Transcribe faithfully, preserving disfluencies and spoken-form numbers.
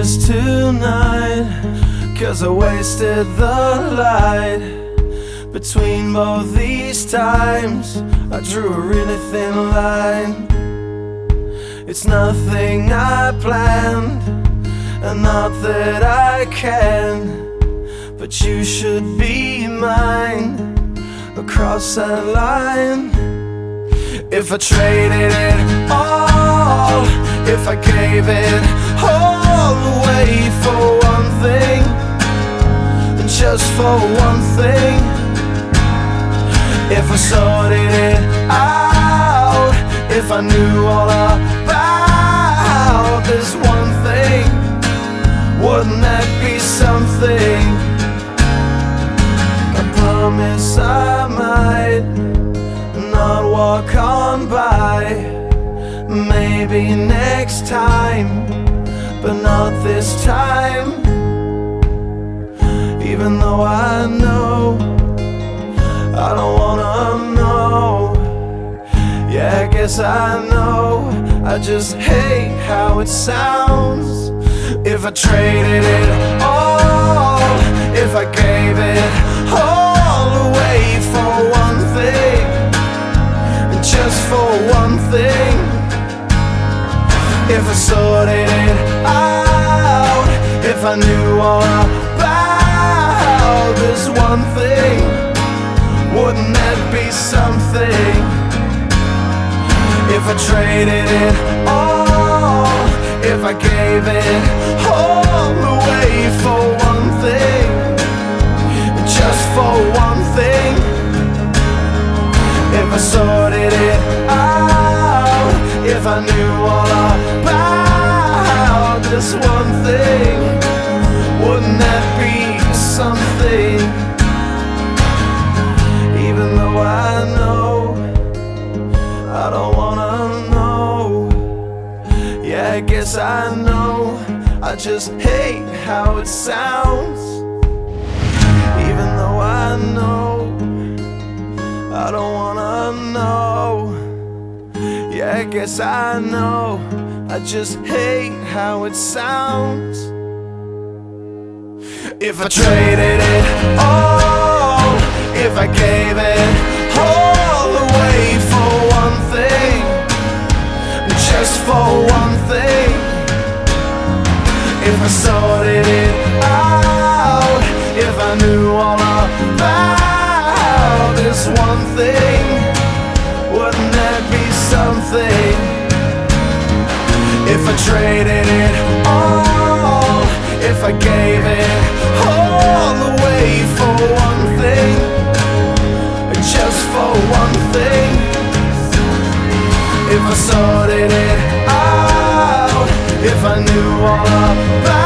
tears tonight, 'cause I wasted the light. Between both these times I drew a really thin line. It's nothing I planned, and not that I can, but you should be mine across that line. If I traded it all, if I gave it all away for one thing, just for one thing, if I sorted it out, if I knew all about this one thing, wouldn't that be something? I promise I might not walk on by. Maybe next time, but not this time. Even though I know I don't wanna know. Yeah, I guess I know, I just hate how it sounds. If I traded it all, if I gave it all away for one thing, just for one thing, if I sorted it out, if I knew all about this one thing, wouldn't that be something? If I traded it all, if I gave it all away for one thing, just for one thing, if I sorted it out, if I knew all about this one thing, wouldn't that be something? Even though I know I don't wanna know. Yeah, I guess I know, I just hate how it sounds. Even though I know I don't wanna know. Yeah, I guess I know, I just hate how it sounds. If I traded it all, if I gave it all away for one thing, just for one thing, if I sorted it out, if I knew all about this one thing, wouldn't that be something? If I traded it all, if I gave it all away for one thing, just for one thing, if I sorted it out, if I knew all about